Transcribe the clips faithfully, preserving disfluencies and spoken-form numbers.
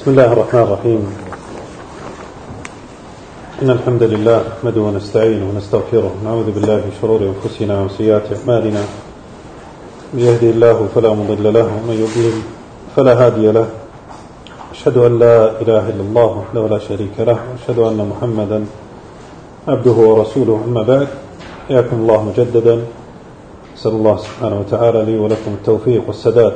بسم الله الرحمن الرحيم. إن الحمد لله نحمده ونستعينه ونستغفره ونعوذ بالله من شرور أنفسنا وسيئات أعمالنا. من يهدي الله فلا مضل له ومن يضلل فلا هادي له. أشهد أن لا إله إلا الله وحده لا شريك له وأشهد أن محمدا عبده ورسوله. أما بعد، حياكم الله مجددا. أسأل الله سبحانه وتعالى لي ولكم التوفيق والسداد.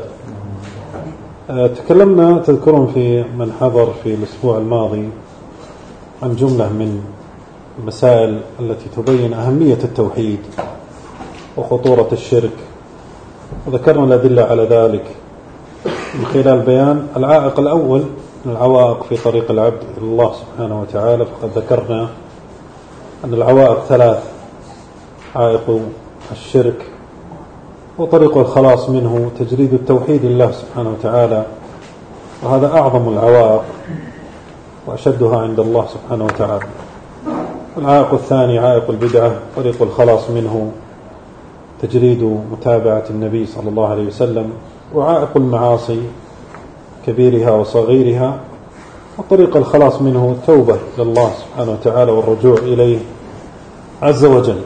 تكلمنا تذكرون في من حضر في الأسبوع الماضي عن جملة من المسائل التي تبين أهمية التوحيد وخطورة الشرك، وذكرنا الأدلة على ذلك من خلال بيان العائق الأول من العوائق في طريق العبد إلى الله سبحانه وتعالى. فقد ذكرنا أن العوائق ثلاث: عائق الشرك، وطريق الخلاص منه تجريد التوحيد لله سبحانه وتعالى، وهذا أعظم العوائق وأشدها عند الله سبحانه وتعالى. العائق الثاني عائق البدعة، طريق الخلاص منه تجريد متابعة النبي صلى الله عليه وسلم، وعائق المعاصي كبيرها وصغيرها، وطريق الخلاص منه التوبة إلى الله سبحانه وتعالى والرجوع إليه عز وجل.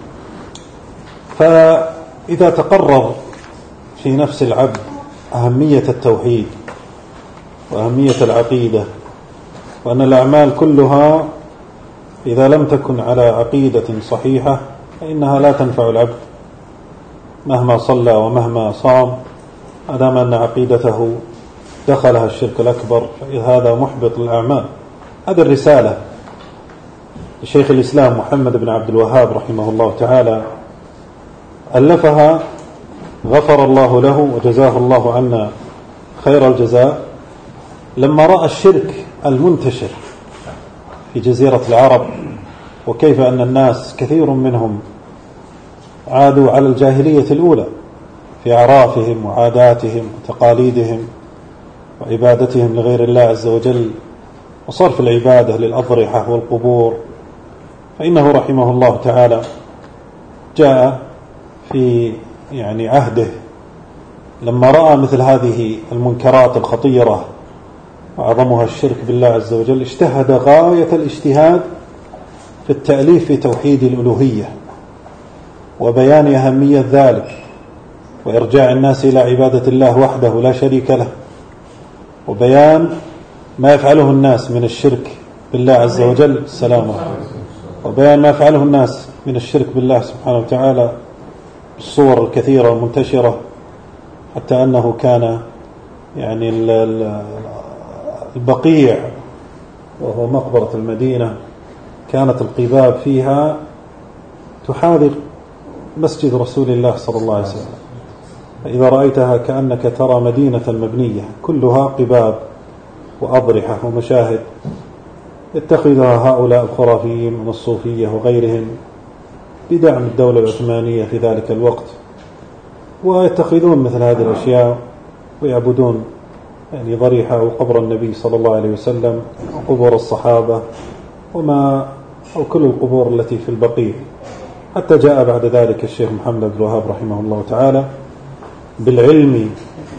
فإذا تقرر في نفس العبد أهمية التوحيد وأهمية العقيدة، وأن الأعمال كلها إذا لم تكن على عقيدة صحيحة فإنها لا تنفع العبد مهما صلى ومهما صام، أدام أن عقيدته دخلها الشرك الأكبر فهذا محبط للأعمال. هذه الرسالة لشيخ الإسلام محمد بن عبد الوهاب رحمه الله تعالى ألفها، غفر الله له وجزاه الله عنا خير الجزاء، لما رأى الشرك المنتشر في جزيرة العرب، وكيف أن الناس كثير منهم عادوا على الجاهلية الأولى في أعرافهم وعاداتهم وتقاليدهم وعبادتهم لغير الله عز وجل، وصرف العبادة للأضرحة والقبور. فإنه رحمه الله تعالى جاء في يعني عهده لما رأى مثل هذه المنكرات الخطيرة وأعظمها الشرك بالله عز وجل، اجتهد غاية الاجتهاد في التأليف في توحيد الألوهية وبيان أهمية ذلك، وإرجاع الناس إلى عبادة الله وحده لا شريك له، وبيان ما يفعله الناس من الشرك بالله عز وجل السلام وبيان ما يفعله الناس من الشرك بالله سبحانه وتعالى بالصور الكثيرة المنتشرة، حتى أنه كان يعني البقيع وهو مقبرة المدينة كانت القباب فيها تحاذر مسجد رسول الله صلى الله عليه وسلم، فإذا رأيتها كأنك ترى مدينة مبنية كلها قباب وأضرحة ومشاهد يتخذها هؤلاء الخرافيين من الصوفية وغيرهم بدعم الدولة العثمانية في ذلك الوقت، ويتخذون مثل هذه الأشياء ويعبدون يعني ضريحة وقبر النبي صلى الله عليه وسلم وقبور الصحابة وما أو كل القبور التي في البقيع. حتى جاء بعد ذلك الشيخ محمد بن الوهاب رحمه الله تعالى بالعلم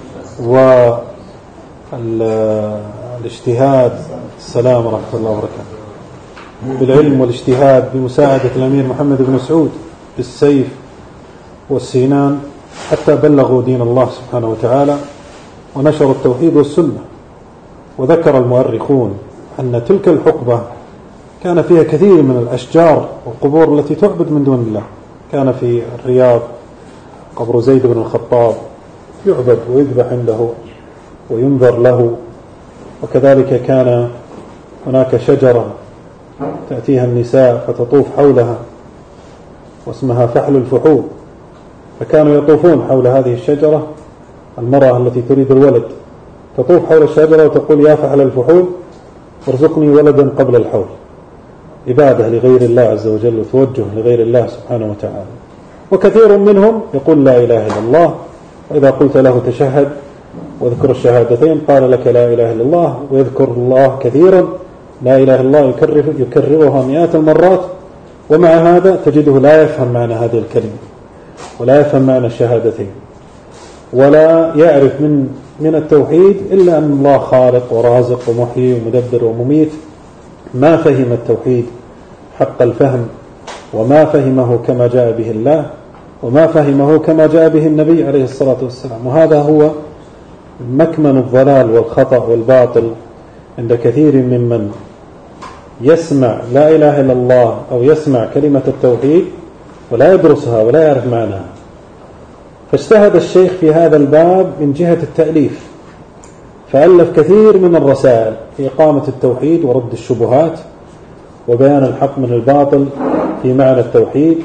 والاجتهاد السلام ورحمة الله وبركاته بالعلم والاجتهاد بمساعدة الأمير محمد بن سعود بالسيف والسينان، حتى بلغوا دين الله سبحانه وتعالى ونشروا التوحيد والسنة. وذكر المؤرخون أن تلك الحقبة كان فيها كثير من الأشجار والقبور التي تعبد من دون الله. كان في الرياض قبر زيد بن الخطاب يعبد ويذبح عنده وينذر له، وكذلك كان هناك شجرة تأتيها النساء فتطوف حولها واسمها فحل الفحول، فكانوا يطوفون حول هذه الشجرة. المرأة التي تريد الولد تطوف حول الشجرة وتقول يا فحل الفحول ارزقني ولدا قبل الحول، عبادة لغير الله عز وجل وتوجه لغير الله سبحانه وتعالى. وكثير منهم يقول لا إله إلا الله، وإذا قلت له تشهد واذكر الشهادتين قال لك لا إله إلا الله، ويذكر الله كثيرا لا إله إلا الله يكرر يكررها مئات المرات، ومع هذا تجده لا يفهم معنى هذه الكلمة ولا يفهم معنى الشهادتين ولا يعرف من من التوحيد إلا أن الله خالق ورازق ومحيي ومدبر ومميت، ما فهم التوحيد حق الفهم، وما فهمه كما جاء به الله، وما فهمه كما جاء به النبي عليه الصلاة والسلام. وهذا هو مكمن الضلال والخطأ والباطل عند كثير ممن يسمع لا إله إلا الله أو يسمع كلمة التوحيد ولا يدرسها ولا يعرف معناها. فاجتهد الشيخ في هذا الباب من جهة التأليف، فألف كثير من الرسائل في إقامة التوحيد ورد الشبهات وبيان الحق من الباطل في معنى التوحيد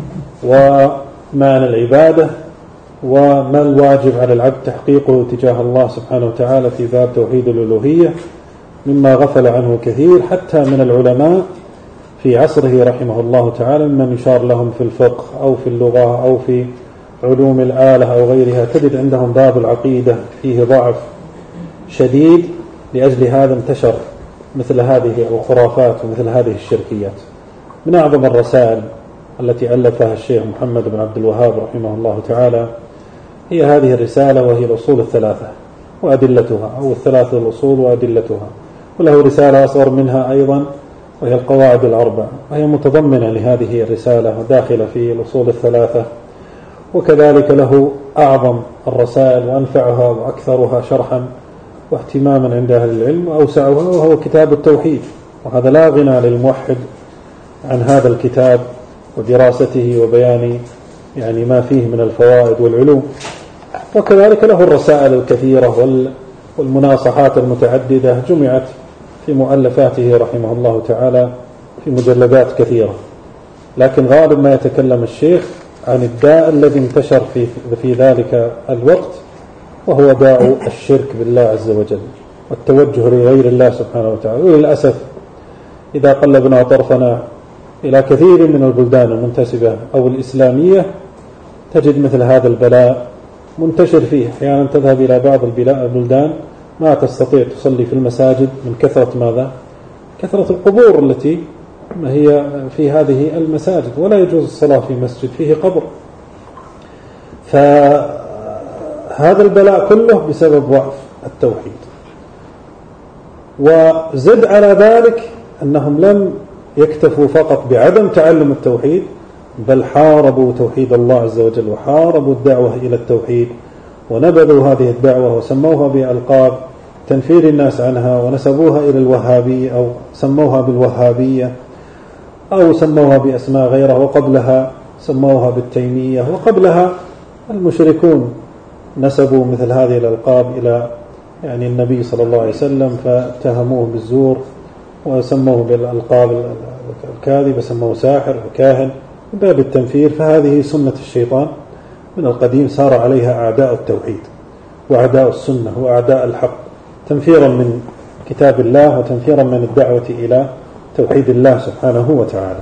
ومعنى العبادة وما الواجب على العبد تحقيقه تجاه الله سبحانه وتعالى في باب توحيد الألوهية، مما غفل عنه كثير حتى من العلماء في عصره رحمه الله تعالى، ممن يشار لهم في الفقه أو في اللغة أو في علوم الآلة أو غيرها، تجد عندهم باب العقيدة فيه ضعف شديد. لأجل هذا انتشر مثل هذه الخرافات ومثل هذه الشركيات. من أعظم الرسائل التي ألفها الشيخ محمد بن عبد الوهاب رحمه الله تعالى هي هذه الرسالة، وهي الأصول الثلاثة وأدلتها، أو الثلاثة الأصول وأدلتها. وله رسالة أصغر منها أيضا وهي القواعد الأربع، وهي متضمنة لهذه الرسالة وداخلة في الأصول الثلاثة. وكذلك له أعظم الرسائل وأنفعها وأكثرها شرحا واهتماما عند أهل العلم وأوسعها، وهو كتاب التوحيد. وهذا لا غنى للموحد عن هذا الكتاب ودراسته وبيان يعني ما فيه من الفوائد والعلوم. وكذلك له الرسائل الكثيرة والمناصحات المتعددة جمعت في مؤلفاته رحمه الله تعالى في مجلدات كثيرة. لكن غالب ما يتكلم الشيخ عن الداء الذي انتشر في في ذلك الوقت، وهو داء الشرك بالله عز وجل والتوجه لغير الله سبحانه وتعالى. وللأسف إذا قلبنا طرفنا إلى كثير من البلدان المنتسبة أو الإسلامية تجد مثل هذا البلاء منتشر فيه. أحيانا تذهب إلى بعض البلدان ما تستطيع تصلي في المساجد من كثرة ماذا؟ كثرة القبور التي هي في هذه المساجد، ولا يجوز الصلاة في مسجد فيه قبر. فهذا البلاء كله بسبب ضعف التوحيد. وزد على ذلك أنهم لم يكتفوا فقط بعدم تعلم التوحيد، بل حاربوا توحيد الله عز وجل وحاربوا الدعوة إلى التوحيد، ونبذوا هذه الدعوة وسموها بألقاب تنفير الناس عنها، ونسبوها إلى الوهابية أو سموها بالوهابية أو سموها بأسماء غيرها، وقبلها سموها بالتيمية، وقبلها المشركون نسبوا مثل هذه الألقاب إلى يعني النبي صلى الله عليه وسلم فاتهموه بالزور وسموه بالألقاب الكاذبة، سموه ساحر وكاهن من باب التنفير. فهذه سنة الشيطان من القديم سار عليها أعداء التوحيد وأعداء السنة وأعداء الحق، تنفيرا من كتاب الله وتنفيرا من الدعوة إلى توحيد الله سبحانه وتعالى.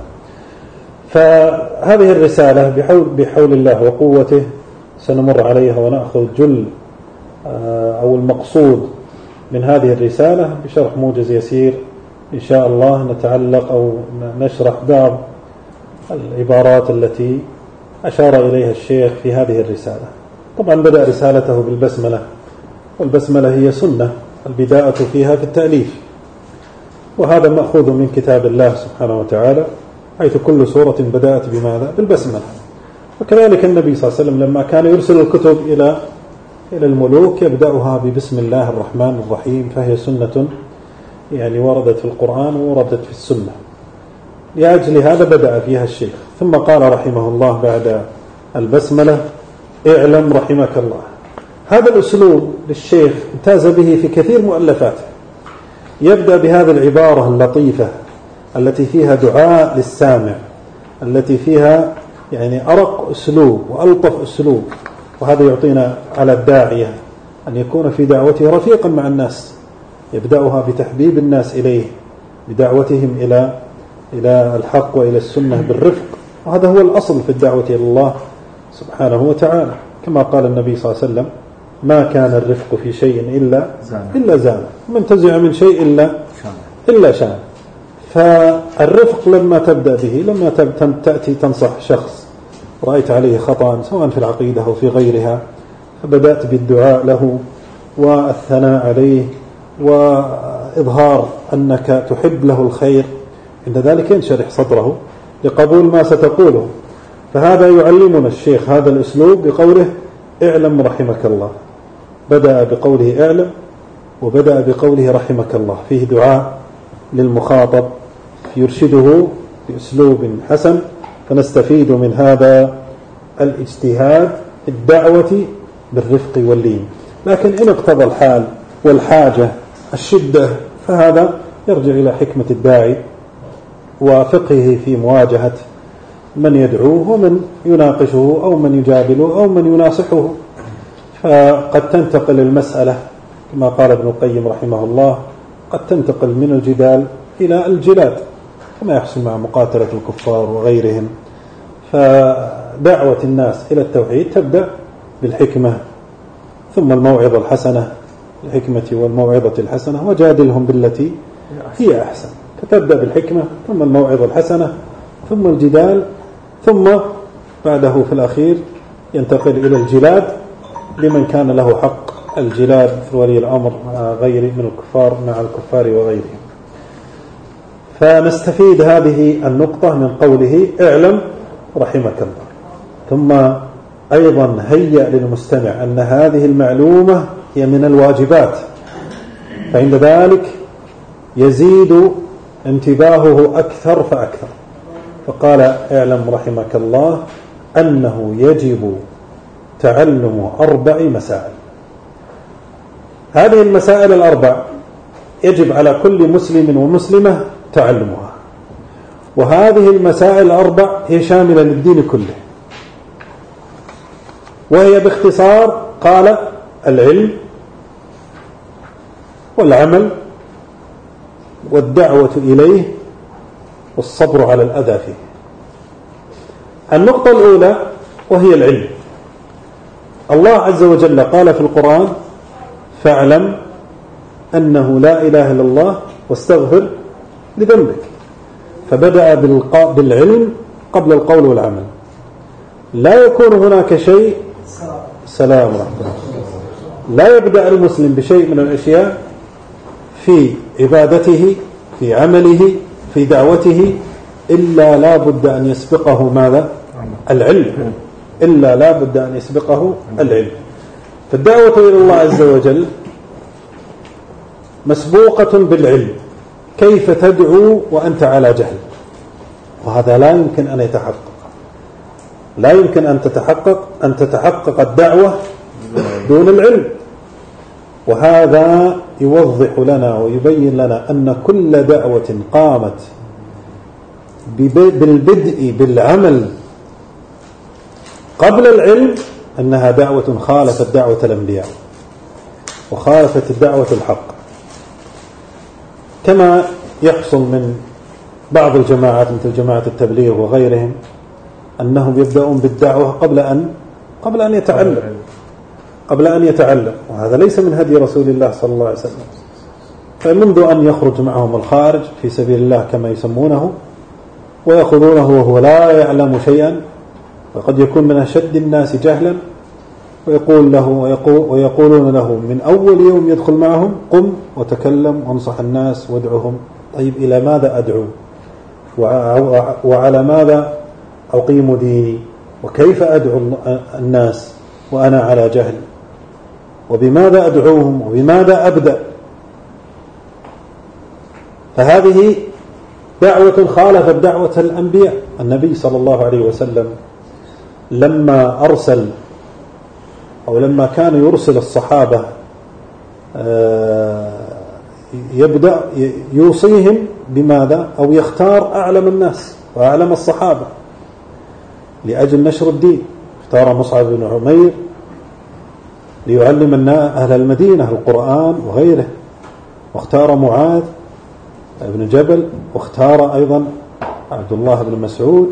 فهذه الرسالة بحول, بحول الله وقوته سنمر عليها ونأخذ جل أو المقصود من هذه الرسالة بشرح موجز يسير إن شاء الله. نتعلق أو نشرح بعض العبارات التي أشار إليها الشيخ في هذه الرسالة. طبعا بدأ رسالته بالبسملة، والبسملة هي سنة البداءة فيها في التأليف، وهذا مأخوذ من كتاب الله سبحانه وتعالى، حيث كل سورة بدأت بماذا؟ بالبسملة. وكذلك النبي صلى الله عليه وسلم لما كان يرسل الكتب إلى إلى الملوك يبدأها ببسم الله الرحمن الرحيم، فهي سنة يعني وردت في القرآن ووردت في السنة. لأجل هذا بدأ فيها الشيخ، ثم قال رحمه الله بعد البسملة: اعلم رحمك الله. هذا الأسلوب للشيخ امتاز به في كثير مؤلفاته. يبدأ بهذه العبارة اللطيفة التي فيها دعاء للسامع، التي فيها يعني أرق أسلوب وألطف أسلوب، وهذا يعطينا على الداعية أن يكون في دعوته رفيقا مع الناس، يبدأها بتحبيب الناس إليه، بدعوتهم إلى إلى الحق وإلى السنة بالرفق. وهذا هو الأصل في الدعوة إلى الله سبحانه وتعالى، كما قال النبي صلى الله عليه وسلم: ما كان الرفق في شيء إلا إلا زانه، من تزع من شيء إلا إلا شان. فالرفق لما تبدأ به، لما تأتي تنصح شخص رأيت عليه خطأ سواء في العقيدة أو في غيرها، فبدأت بالدعاء له والثناء عليه وإظهار أنك تحب له الخير، عند ذلك ينشرح صدره لقبول ما ستقوله. فهذا يعلمنا الشيخ هذا الأسلوب بقوله اعلم رحمك الله، بدأ بقوله اعلم وبدأ بقوله رحمك الله، فيه دعاء للمخاطب يرشده بأسلوب حسن، فنستفيد من هذا الاجتهاد في الدعوة بالرفق واللين. لكن إن اقتضى الحال والحاجة الشدة فهذا يرجع إلى حكمة الداعي وفقهه في مواجهة من يدعوه ومن يناقشه أو من يجادله أو من يناصحه. فقد تنتقل المسألة كما قال ابن القيم رحمه الله، قد تنتقل من الجدال إلى الجلاد كما يحصل مع مقاتلة الكفار وغيرهم. فدعوة الناس إلى التوحيد تبدأ بالحكمة ثم الموعظة الحسنة، الحكمة والموعظة الحسنة، وجادلهم بالتي هي أحسن. فتبدأ بالحكمة ثم الموعظة الحسنة ثم الجدال، ثم بعده في الأخير ينتقل إلى الجلاد لمن كان له حق الجلاد في ولي الأمر مع غيره من الكفار مع الكفار وغيرهم. فنستفيد هذه النقطة من قوله اعلم رحمك الله. ثم أيضا هيأ للمستمع أن هذه المعلومة هي من الواجبات، فعند ذلك يزيد انتباهه أكثر فأكثر. فقال اعلم رحمك الله أنه يجب تعلم أربع مسائل. هذه المسائل الأربع يجب على كل مسلم ومسلمة تعلمها، وهذه المسائل الأربع هي شاملة للدين كله، وهي باختصار قال العلم والعمل والدعوة إليه والصبر على الأذى فيه. النقطة الأولى وهي العلم. الله عز وجل قال في القرآن فاعلم أنه لا إله إلا الله واستغفر لذنبك، فبدأ بالعلم قبل القول والعمل. لا يكون هناك شيء سلام ورحمة الله لا يبدأ المسلم بشيء من الأشياء في عبادته في عمله في دعوته إلا لا بد أن يسبقه ماذا؟ العلم. إلا لا بد أن يسبقه العلم. فالدعوة إلى الله عز وجل مسبوقة بالعلم. كيف تدعو وأنت على جهل؟ وهذا لا يمكن أن يتحقق. لا يمكن أن تتحقق أن تتحقق الدعوة دون العلم. وهذا يوضح لنا ويبين لنا أن كل دعوة قامت بالبدء بالعمل قبل العلم أنها دعوة خالفت دعوة الأنبياء وخالفت الدعوة الحق، كما يحصل من بعض الجماعات مثل جماعة التبليغ وغيرهم أنهم يبدأون بالدعوة قبل أن قبل أن يتعلم قبل أن يتعلم وهذا ليس من هدي رسول الله صلى الله عليه وسلم. فمنذ أن يخرج معهم الخارج في سبيل الله كما يسمونه ويأخذونه وهو لا يعلم شيئا، وقد يكون من أشد الناس جهلا، ويقول له ويقول ويقولون له من أول يوم يدخل معهم قم وتكلم وانصح الناس وادعهم. طيب إلى ماذا أدعو وعلى ماذا أقيم ديني وكيف أدعو الناس وأنا على جهل؟ وبماذا أدعوهم وبماذا أبدأ؟ فهذه دعوة خالفت دعوة الأنبياء. النبي صلى الله عليه وسلم لما أرسل أو لما كان يرسل الصحابة يبدأ يوصيهم بماذا؟ أو يختار أعلم الناس وأعلم الصحابة لأجل نشر الدين. اختار مصعب بن عمير ليعلم أهل المدينة القرآن وغيره، واختار معاذ بن جبل، واختار أيضا عبد الله بن مسعود،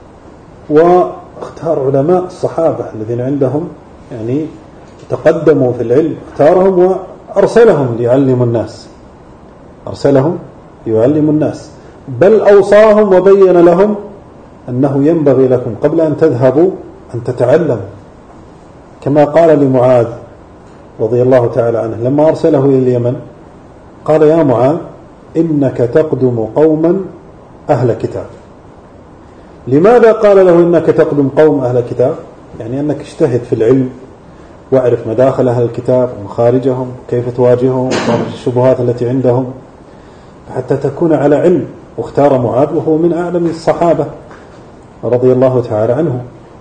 واختار علماء الصحابة الذين عندهم يعني تقدموا في العلم، اختارهم وأرسلهم ليعلموا الناس أرسلهم ليعلموا الناس بل أوصاهم وبين لهم أنه ينبغي لكم قبل أن تذهبوا أن تتعلموا، كما قال لمعاذ رضي الله تعالى عنه لما أرسله إلى اليمن قال يا معاذ إنك تقدم قوما أهل كتاب. لماذا قال له إنك تقدم قوم أهل كتاب؟ يعني أنك اجتهد في العلم واعرف مداخل أهل الكتاب ومخارجهم كيف تواجههم وتعرف الشبهات التي عندهم حتى تكون على علم. واختار معاذ وهو من أعلم الصحابة رضي الله تعالى عنه.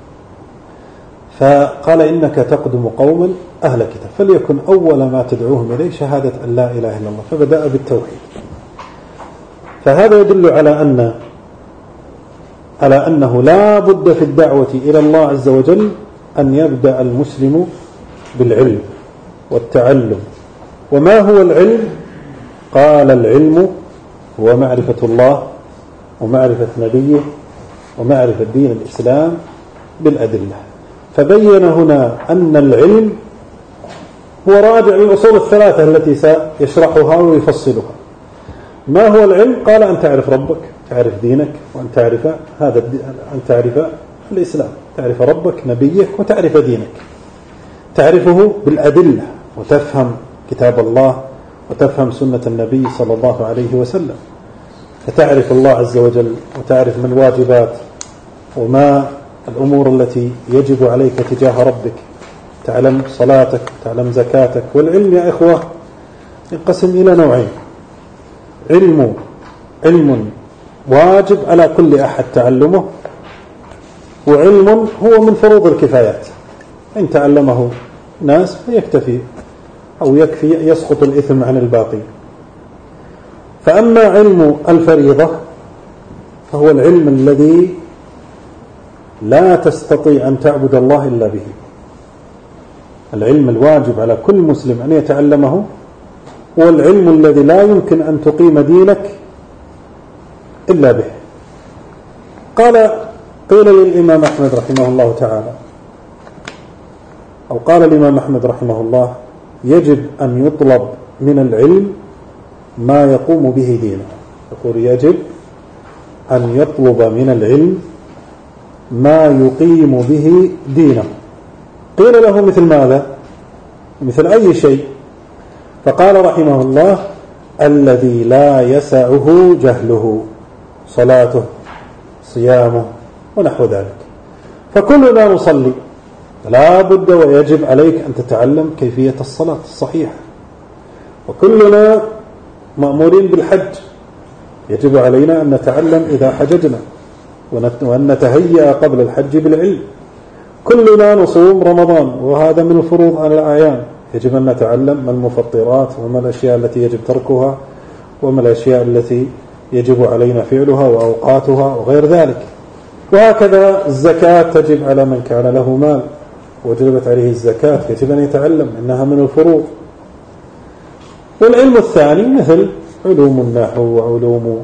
فقال إنك تقدم قوما أهل كتاب فليكن أول ما تدعوهم إليه شهادة أن لا إله إلا الله. فبدأ بالتوحيد. فهذا يدل على أن على أنه لا بد في الدعوة إلى الله عز وجل أن يبدأ المسلم بالعلم والتعلم. وما هو العلم؟ قال العلم هو معرفة الله ومعرفة نبيه ومعرفة دين الإسلام بالأدلة. فبين هنا أن العلم هو راجع للأصول الثلاثة التي سيشرحها ويفصلها. ما هو العلم؟ قال أن تعرف ربك، تعرف دينك، وأن تعرف هذا أن تعرف الإسلام، تعرف ربك نبيك وتعرف دينك، تعرفه بالأدلة وتفهم كتاب الله وتفهم سنة النبي صلى الله عليه وسلم، فتعرف الله عز وجل وتعرف ما الواجبات وما الأمور التي يجب عليك تجاه ربك، تعلم صلاتك، تعلم زكاتك. والعلم يا إخوة ينقسم إلى نوعين: علم علم واجب على كل أحد تعلمه، وعلم هو من فروض الكفايات إن تعلمه ناس فيكتفي أو يكفي يسقط الإثم عن الباقي. فأما علم الفريضة فهو العلم الذي لا تستطيع أن تعبد الله إلا به. العلم الواجب على كل مسلم أن يتعلمه هو العلم الذي لا يمكن أن تقيم دينك إلا به. قال قيل للإمام أحمد رحمه الله تعالى أو قال الإمام أحمد رحمه الله: يجب أن يطلب من العلم ما يقوم به دينه. يقول يجب أن يطلب من العلم ما يقيم به دينه. قيل له مثل ماذا؟ مثل أي شيء؟ فقال رحمه الله: الذي لا يسعه جهله، صلاته، صيامه ونحو ذلك. فكلنا نصلي، لا بد ويجب عليك أن تتعلم كيفية الصلاة الصحيحة. وكلنا مأمورين بالحج، يجب علينا أن نتعلم إذا حججنا وأن نتهيأ قبل الحج بالعلم. كلنا نصوم رمضان وهذا من الفروض على الأعيان، يجب أن نتعلم ما المفطرات وما الأشياء التي يجب تركها وما الأشياء التي يجب علينا فعلها وأوقاتها وغير ذلك. وهكذا الزكاة تجب على من كان له مال وجبت عليه الزكاة، يجب أن يتعلم أنها من الفروض. والعلم الثاني مثل علوم النحو وعلوم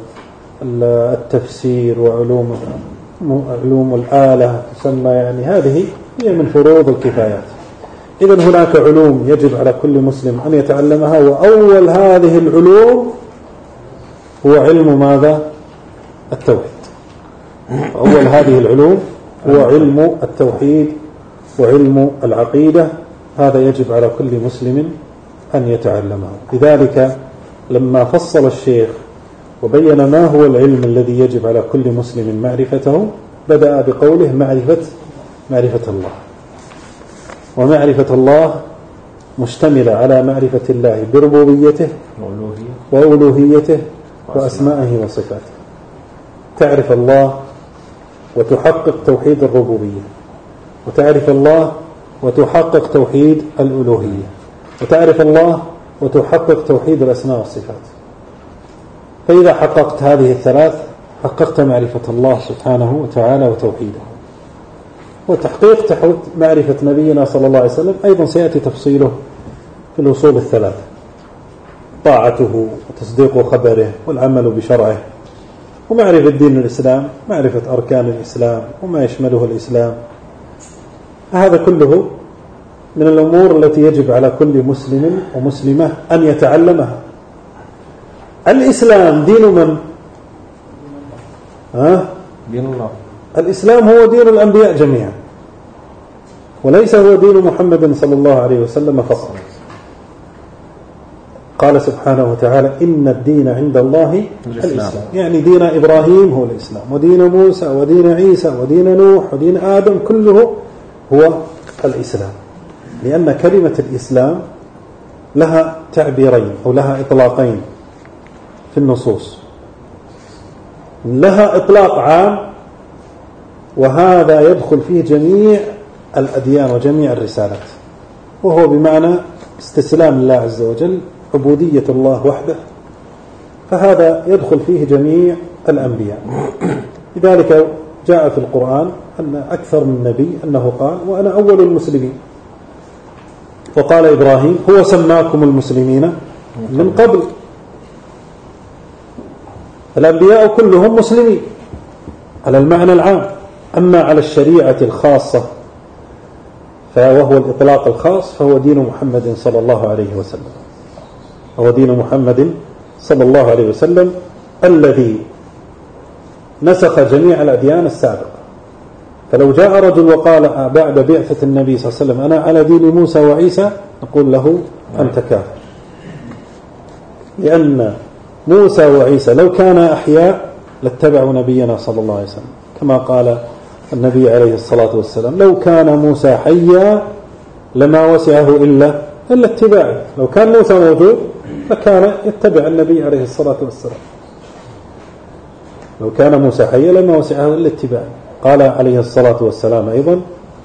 التفسير وعلوم علوم الآلة تسمى، يعني هذه هي من فروض الكفايات. إذن هناك علوم يجب على كل مسلم أن يتعلمها، وأول هذه العلوم هو علم ماذا؟ التوحيد. أول هذه العلوم هو علم التوحيد وعلم العقيدة، هذا يجب على كل مسلم أن يتعلمه. لذلك لما فصل الشيخ وبين ما هو العلم الذي يجب على كل مسلم معرفته، بدأ بقوله معرفة معرفة الله. ومعرفة الله مشتملة على معرفة الله بربوبيته وألوهيته وأسمائه وصفاته. تعرف الله وتحقق توحيد الربوبية، وتعرف الله وتحقق توحيد الألوهية، وتعرف الله وتحقق توحيد الأسماء والصفات. فإذا حققت هذه الثلاث حققت معرفة الله سبحانه وتعالى وتوحيده. وتحقيق معرفة نبينا صلى الله عليه وسلم أيضا سيأتي تفصيله في الأصول الثلاثة: طاعته وتصديق خبره والعمل بشرعه، ومعرفة دين الإسلام، معرفة أركان الإسلام وما يشمله الإسلام. هذا كله من الأمور التي يجب على كل مسلم ومسلمة أن يتعلمها. الإسلام دين من؟ ها؟ دين الله. الإسلام هو دين الأنبياء جميعا، وليس هو دين محمد صلى الله عليه وسلم فقط. قال سبحانه وتعالى إن الدين عند الله الإسلام, الإسلام. يعني دين إبراهيم هو الإسلام، ودين موسى ودين عيسى ودين نوح ودين آدم كله هو الإسلام، لأن كلمة الإسلام لها تعبيرين أو لها إطلاقين في النصوص. لها إطلاق عام وهذا يدخل فيه جميع الأديان وجميع الرسالات، وهو بمعنى استسلام الله عز وجل، عبودية الله وحده، فهذا يدخل فيه جميع الأنبياء. لذلك جاء في القرآن أن أكثر من نبي أنه قال وأنا أول المسلمين، وقال إبراهيم هو سماكم المسلمين من قبل. الأنبياء كلهم مسلمين على المعنى العام، أما على الشريعة الخاصة فهو الإطلاق الخاص فهو دين محمد صلى الله عليه وسلم، هو دين محمد صلى الله عليه وسلم الذي نسخ جميع الأديان السابقة. فلو جاء رجل وقال بعد بعثة النبي صلى الله عليه وسلم أنا على دين موسى وعيسى نقول له أنت كافر، لأن موسى وعيسى لو كان أحياء لاتبعوا نبينا صلى الله عليه وسلم، كما قال النبي عليه الصلاة والسلام لو كان موسى حيا لما وسعه إلا إلا اتباعه. لو كان موسى موجود فكان يتبع النبي عليه الصلاة والسلام، لو كان موسى حيا لما وسعه إلا اتباعه. قال عليه الصلاة والسلام أيضا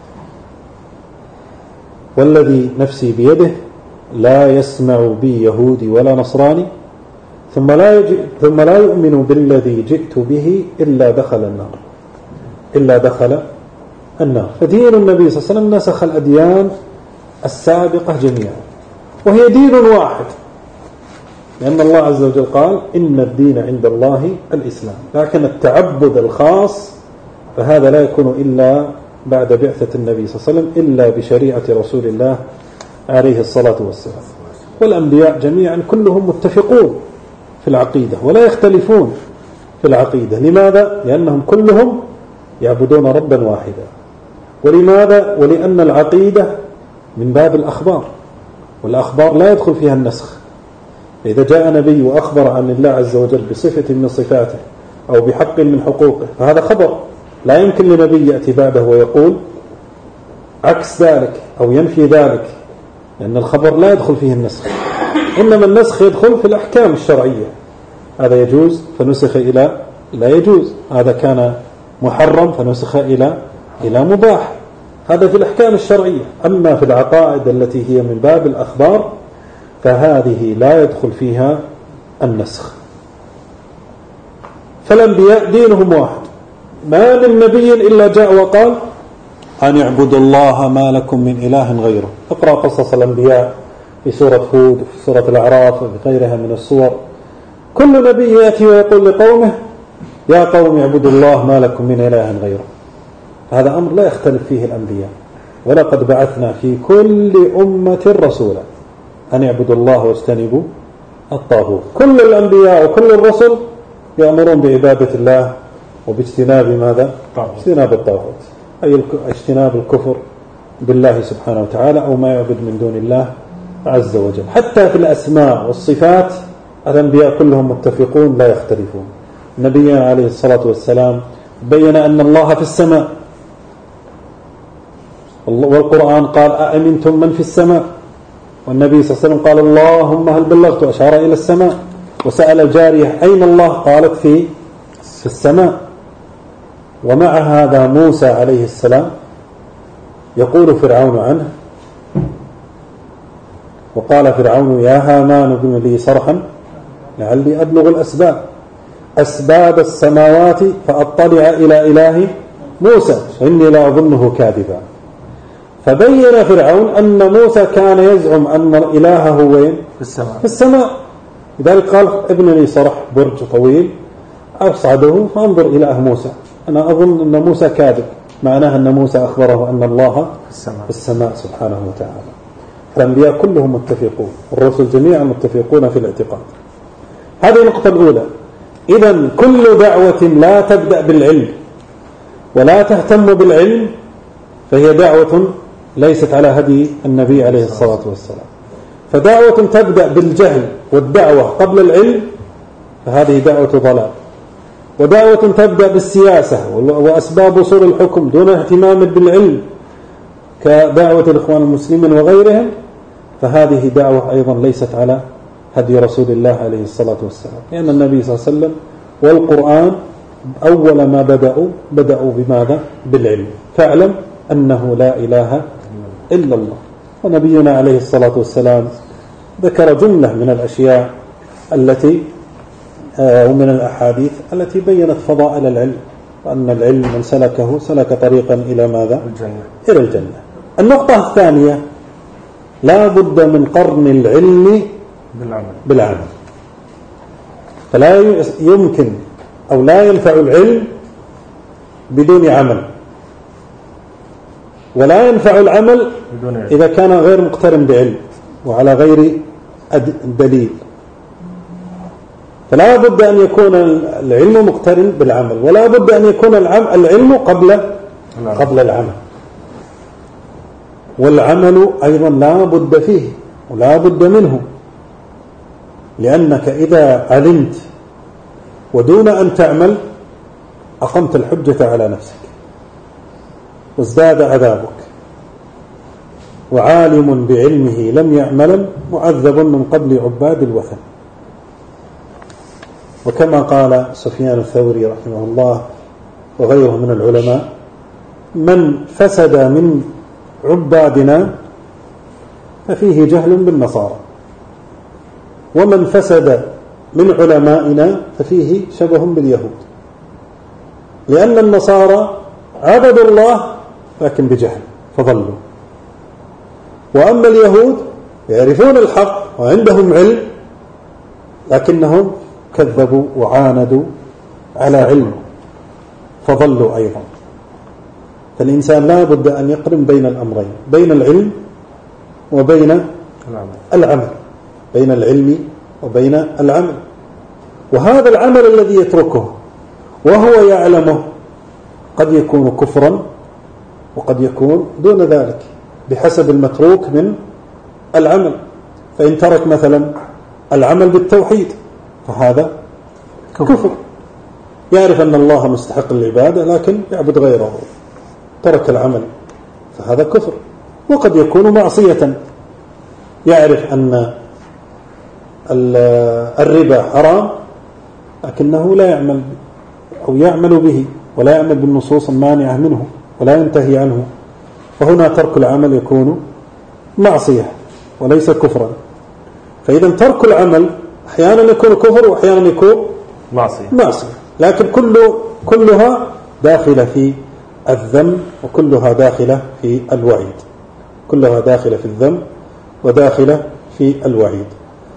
والذي نفسي بيده لا يسمع بي يهودي ولا نصراني ثم لا, يجي ثم لا يؤمن بالذي جئت به إلا دخل النار إلا دخل النار. فدين النبي صلى الله عليه وسلم نسخ الأديان السابقة جميعا، وهي دين واحد، لأن الله عز وجل قال إن الدين عند الله الإسلام. لكن التعبد الخاص فهذا لا يكون إلا بعد بعثة النبي صلى الله عليه وسلم إلا بشريعة رسول الله عليه الصلاة والسلام. والأنبياء جميعا كلهم متفقون في العقيدة ولا يختلفون في العقيدة. لماذا؟ لأنهم كلهم يعبدون ربا واحدا. ولماذا؟ ولأن العقيدة من باب الأخبار، والأخبار لا يدخل فيها النسخ. إذا جاء نبي وأخبر عن الله عز وجل بصفة من صفاته أو بحق من حقوقه فهذا خبر، لا يمكن لنبي يأتي بعده ويقول عكس ذلك أو ينفي ذلك، لأن الخبر لا يدخل فيه النسخ. إنما النسخ يدخل في الأحكام الشرعية، هذا يجوز فنسخ إلى لا يجوز، هذا كان محرم فنسخ إلى إلى مباح، هذا في الأحكام الشرعية. أما في العقائد التي هي من باب الأخبار فهذه لا يدخل فيها النسخ. فالأنبياء دينهم واحد، ما من نبي إلا جاء وقال أن اعبدوا الله ما لكم من إله غيره. اقرأ قصص الأنبياء في سورة هود وفي سورة الأعراف وفي غيرها من السور، كل نبي يأتي ويقول لقومه يا قوم اعبدوا الله ما لكم من إله غيره. هذا أمر لا يختلف فيه الأنبياء، ولقد بعثنا في كل أمة رسولا أن يعبدوا الله واجتنبوا الطاغوت. كل الأنبياء وكل الرسل يأمرون بعبادة الله وباجتناب ماذا؟ اجتناب الطاغوت، أي اجتناب الكفر بالله سبحانه وتعالى أو ما يعبد من دون الله عز وجل. حتى في الأسماء والصفات الأنبياء كلهم متفقون لا يختلفون. نبينا عليه الصلاة والسلام بين أن الله في السماء، والقرآن قال أأمنتم من في السماء، والنبي صلى الله عليه وسلم قال اللهم هل بلغت، أشار إلى السماء. وسأل الجارية أين الله، قالت في في السماء. ومع هذا موسى عليه السلام يقول فرعون عنه، وقال فرعون يا هامان ابن لي صرحا لعلي أبلغ الأسباب أسباب السماوات فأطلع إلى إله موسى إني لا أظنه كاذبا. فبين فرعون أن موسى كان يزعم أن إلهه وين؟ في السماء, في السماء. لذلك قال ابن لي صرح برج طويل أصعده فانظر إله موسى، أنا أظن أن موسى كاذب، معناها أن موسى أخبره أن الله في السماء, في السماء سبحانه وتعالى. الأنبياء كلهم متفقون، الرسل جميعا متفقون في الاعتقاد. هذه النقطة الأولى. إذن كل دعوة لا تبدأ بالعلم ولا تهتم بالعلم فهي دعوة ليست على هدي النبي عليه الصلاة والسلام. فدعوة تبدأ بالجهل والدعوة قبل العلم فهذه دعوة ضلال، ودعوة تبدأ بالسياسة وأسباب وصول الحكم دون اهتمام بالعلم كدعوة الإخوان المسلمين وغيرهم فهذه دعوة أيضا ليست على هدي رسول الله عليه الصلاة والسلام، لأن النبي صلى الله عليه وسلم والقرآن أول ما بدأوا بدأوا بماذا؟ بالعلم. فاعلم أنه لا إله إلا الله. ونبينا عليه الصلاة والسلام ذكر جملة من الأشياء التي ومن الأحاديث التي بينت فضائل العلم، وأن العلم من سلكه سلك طريقا إلى ماذا؟ الجنة. إلى الجنة. النقطة الثانية لا بد من قرن العلم بالعمل. بالعمل فلا يمكن أو لا ينفع العلم بدون عمل، ولا ينفع العمل إذا كان غير مقترن بعلم وعلى غير دليل. فلا بد أن يكون العلم مقترن بالعمل، ولا بد أن يكون العلم قبل قبل العمل، والعمل أيضا لا بد فيه ولا بد منه، لأنك إذا علمت ودون أن تعمل أقمت الحجة على نفسك وازداد عذابك. وعالم بعلمه لم يعمل معذب من قبل عباد الوثن. وكما قال سفيان الثوري رحمه الله وغيره من العلماء: من فسد من عبادنا ففيه جهل بالنصارى، ومن فسد من علمائنا ففيه شبه باليهود، لأن النصارى عبدوا الله لكن بجهل فضلوا، وأما اليهود يعرفون الحق وعندهم علم لكنهم كذبوا وعاندوا على علم فضلوا أيضا. فالإنسان لا بد أن يقرن بين الأمرين، بين العلم وبين العمل، بين العلم وبين العمل. وهذا العمل الذي يتركه وهو يعلمه قد يكون كفرا وقد يكون دون ذلك بحسب المتروك من العمل. فإن ترك مثلا العمل بالتوحيد فهذا كفر، يعرف أن الله مستحق العبادة لكن يعبد غيره، ترك العمل فهذا كفر. وقد يكون معصية، يعرف أن الربا حرام لكنه لا يعمل أو يعمل به ولا يعمل بالنصوص المانعة منه ولا ينتهي عنه، فهنا ترك العمل يكون معصية وليس كفرا. فإذا ترك العمل أحيانا يكون كفر وأحيانا يكون معصية, معصية. لكن كل كلها داخلة في الذم وكلها داخلة في الوعيد، كلها داخلة في الذم وداخلة في الوعيد.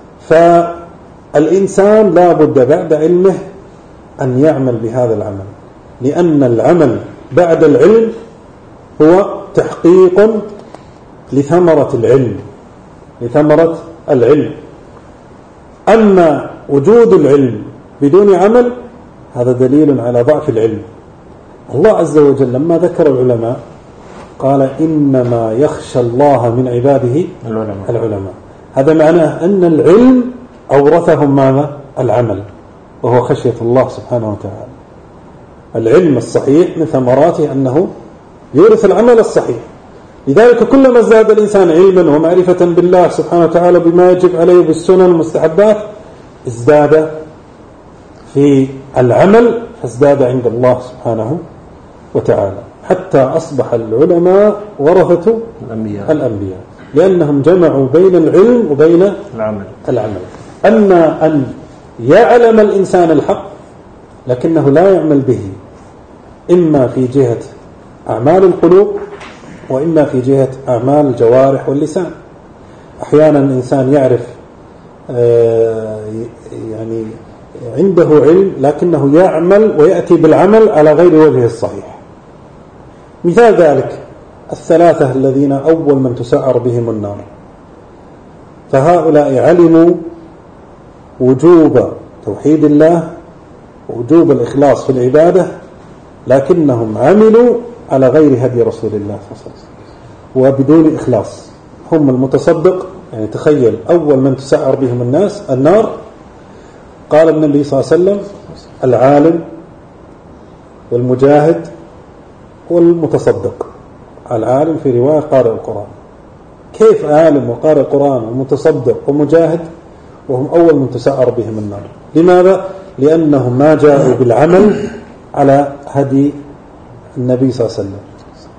فالإنسان لا بد بعد علمه أن يعمل بهذا العمل، لأن العمل بعد العلم هو تحقيق لثمرة العلم لثمرة العلم. أما وجود العلم بدون عمل هذا دليل على ضعف العلم. الله عز وجل لما ذكر العلماء قال: إنما يخشى الله من عباده العلماء, العلماء. هذا معناه أن العلم أورثهم ماذا؟ العمل، وهو خشية الله سبحانه وتعالى. العلم الصحيح من ثمراته أنه يورث العمل الصحيح. لذلك كلما ازداد الإنسان علما ومعرفة بالله سبحانه وتعالى بما يجب عليه بالسنن والمستحبات ازداد في العمل، فازداد عند الله سبحانه وتعالى، حتى أصبح العلماء ورثة الأنبياء, الأنبياء لأنهم جمعوا بين العلم وبين العمل, العمل. أما أن يعلم الإنسان الحق لكنه لا يعمل به، إما في جهة أعمال القلوب وإما في جهة أعمال الجوارح واللسان. أحيانا الإنسان يعرف يعني عنده علم لكنه يعمل ويأتي بالعمل على غير وجهه الصحيح. مثال ذلك الثلاثة الذين أول من تسعر بهم النار، فهؤلاء علموا وجوب توحيد الله ووجوب الإخلاص في العبادة لكنهم عملوا على غير هدي رسول الله صلى الله عليه وسلم وبدون إخلاص. هم المتصدق يعني تخيل أول من تسعر بهم الناس النار قال النبي صلى الله عليه وسلم العالم والمجاهد والمتصدق. العالم في رواية قارئ القرآن. كيف عالم وقارئ القرآن ومتصدق ومجاهد وهم أول من تسعر بهم النار؟ لماذا؟ لأنهم ما جاءوا بالعمل على هدي النبي صلى الله عليه وسلم.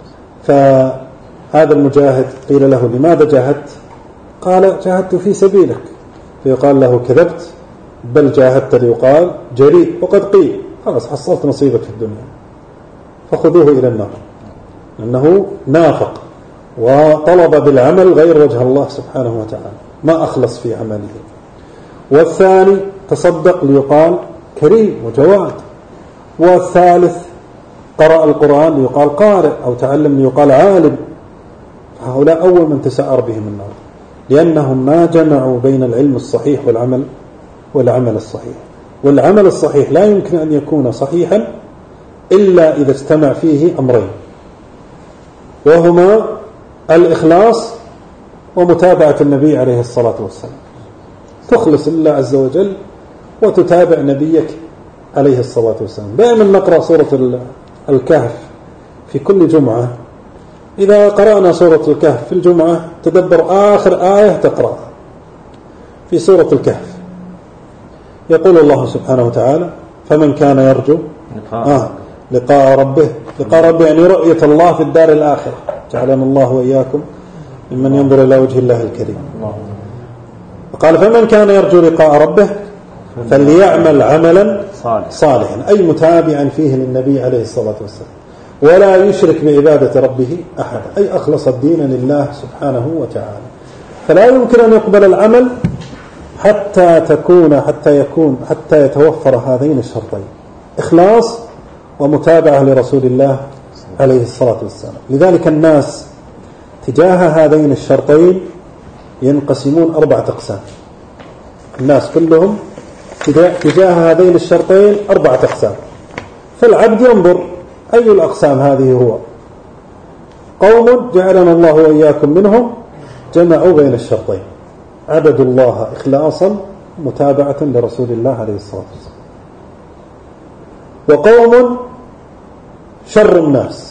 فهذا المجاهد قيل له لماذا جاهدت؟ قال جاهدت في سبيلك. فيقال له كذبت، بل جاهدت ليقال جريء، وقد قيل خلاص حصلت نصيبك في الدنيا، فخذوه إلى النار، لأنه نافق وطلب بالعمل غير وجه الله سبحانه وتعالى، ما أخلص في عمله. والثاني تصدق ليقال كريم وجواد. والثالث قرأ القرآن ليقال قارئ، أو تعلم ليقال عالم. هؤلاء أول من تسعر بهم النار، لأنهم ما جمعوا بين العلم الصحيح والعمل والعمل الصحيح. والعمل الصحيح لا يمكن أن يكون صحيحا إلا إذا اجتمع فيه أمرين، وهما الإخلاص ومتابعة النبي عليه الصلاة والسلام. تخلص لله عز وجل وتتابع نبيك عليه الصلاة والسلام. دائما نقرأ سورة الكهف في كل جمعة. إذا قرأنا سورة الكهف في الجمعة تدبر آخر آية تقرأ في سورة الكهف. يقول الله سبحانه وتعالى فمن كان يرجو آه لقاء ربه. لقاء ربه يعني رؤية الله في الدار الآخرة. جعلنا الله وإياكم ممن ينظر إلى وجه الله الكريم. قال فمن كان يرجو لقاء ربه فليعمل عملا صالحا، أي متابعا فيه للنبي عليه الصلاة والسلام، ولا يشرك بعبادة ربه أحد، أي أخلص الدين لله سبحانه وتعالى. فلا يمكن أن يقبل العمل حتى تكون حتى يكون حتى يتوفر هذين الشرطين، إخلاص ومتابعة لرسول الله عليه الصلاة والسلام. لذلك الناس تجاه هذين الشرطين ينقسمون أربعة أقسام. الناس كلهم تجاه هذين الشرطين أربعة أقسام. فالعبد ينظر أي الأقسام هذه هو. قوم جعلنا الله وإياكم منهم جمعوا بين الشرطين، عبدوا الله إخلاصا متابعة لرسول الله عليه الصلاة والسلام. وقوم شر الناس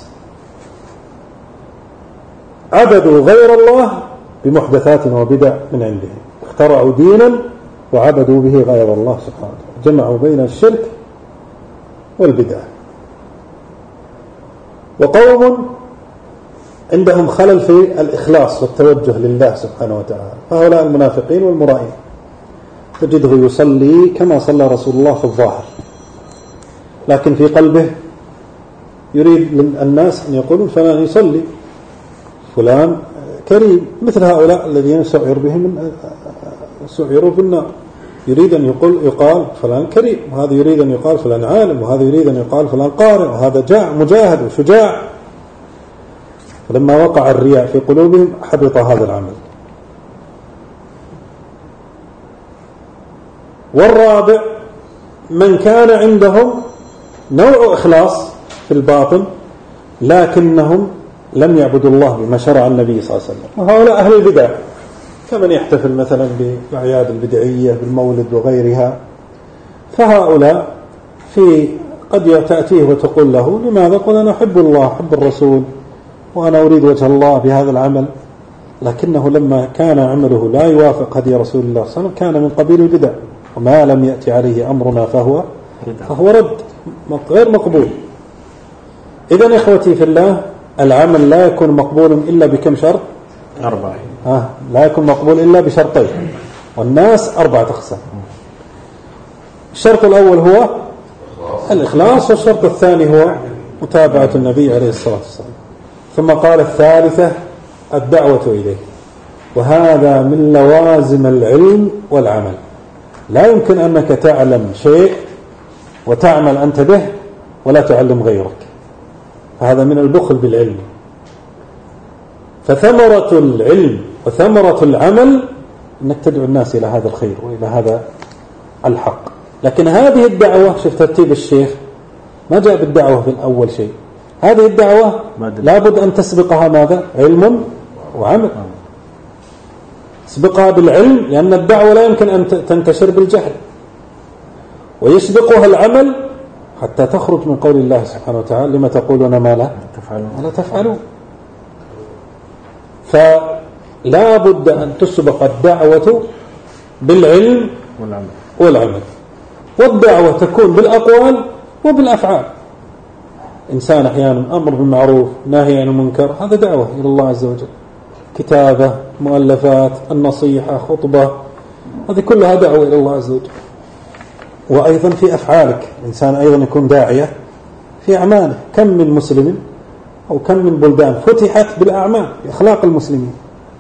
عبدوا غير الله بمحدثات وبدع من عندهم، اخترعوا دينا وعبدوا به غير الله سبحانه وتعالى، جمعوا بين الشرك والبدع. وقوم عندهم خلل في الإخلاص والتوجه لله سبحانه وتعالى، فهؤلاء المنافقين والمرائين. تجده يصلي كما صلى رسول الله في الظاهر، لكن في قلبه يريد الناس أن يقولوا فلان يصلي، فلان كريم، مثل هؤلاء الذين سعر بهم سعروا بالنار. يريد أن يقول يقال فلان كريم، وهذا يريد أن يقال فلان عالم، وهذا يريد أن يقال فلان قارئ، وهذا جاع مجاهد وشجاع. فلما وقع الرياء في قلوبهم حبط هذا العمل. والرابع من كان عندهم نوع إخلاص في الباطن لكنهم لم يعبدوا الله بما شرع النبي صلى الله عليه وسلم، وهؤلاء أهل البدع، كمن يحتفل مثلا بالأعياد البدعية بالمولد وغيرها. فهؤلاء في قد تأتيه وتقول له لماذا؟ قل أنا أحب الله أحب الرسول وأنا أريد وجه الله بهذا العمل، لكنه لما كان عمله لا يوافق هدي رسول الله صلى الله عليه وسلم كان من قبيل البدع، وما لم يأتي عليه أمرنا فهو فهو رد غير مقبول. إذن إخوتي في الله، العمل لا يكون مقبول إلا بكم شرط؟ أربعة. آه لا يكون مقبول إلا بشرطين، والناس أربعة أقسام. الشرط الأول هو الإخلاص، والشرط الثاني هو متابعة النبي عليه الصلاة والسلام. ثم قال الثالثة الدعوة إليه، وهذا من لوازم العلم والعمل. لا يمكن أنك تعلم شيء وتعمل أنت به ولا تعلم غيرك، فهذا من البخل بالعلم. فثمرة العلم وثمرة العمل أنك تدعو الناس إلى هذا الخير وإلى هذا الحق. لكن هذه الدعوة، شوف ترتيب الشيخ، ما جاء بالدعوة في الأول شيء. هذه الدعوة لابد أن تسبقها ماذا؟ علم وعمل. يسبقها بالعلم، لأن الدعوة لا يمكن أن تنتشر بالجهل، ويسبقها العمل حتى تخرج من قول الله سبحانه وتعالى لما تقولون ما لا تفعلون ولا تفعلون. فلا بد أن تسبق الدعوة بالعلم والعمل، والدعوة تكون بالأقوال وبالأفعال. إنسان أحيانا أمر بالمعروف ناهي عن المنكر، هذا دعوة إلى الله عز وجل، كتابة، مؤلفات، النصيحة، خطبة، هذه كلها دعوة إلى الله عز وجل. وأيضا في أفعالك، الإنسان أيضا يكون داعية في أعماله. كم من مسلم أو كم من بلدان فتحت بالأعمال، بأخلاق المسلمين،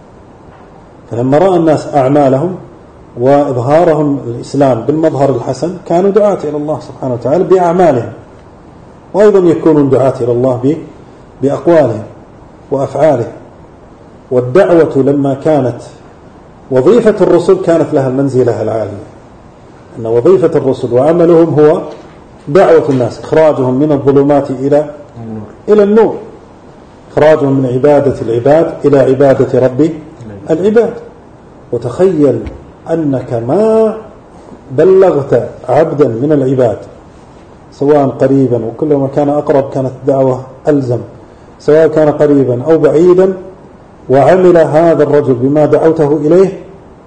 فلما رأى الناس أعمالهم وإظهارهم الإسلام بالمظهر الحسن كانوا دعاة إلى الله سبحانه وتعالى بأعمالهم، وأيضا يكونون دعاة إلى الله بأقوالهم وأفعالهم. والدعوة لما كانت وظيفة الرسل كانت لها المنزلة العالية، أن وظيفة الرسل وعملهم هو دعوة الناس، إخراجهم من الظلمات إلى إلى النور، إخراجهم من عبادة العباد إلى عبادة رب العباد. وتخيل أنك ما بلغت عبدا من العباد سواء قريبا، وكلما كان أقرب كانت الدعوة ألزم، سواء كان قريبا أو بعيدا، وعمل هذا الرجل بما دعوته إليه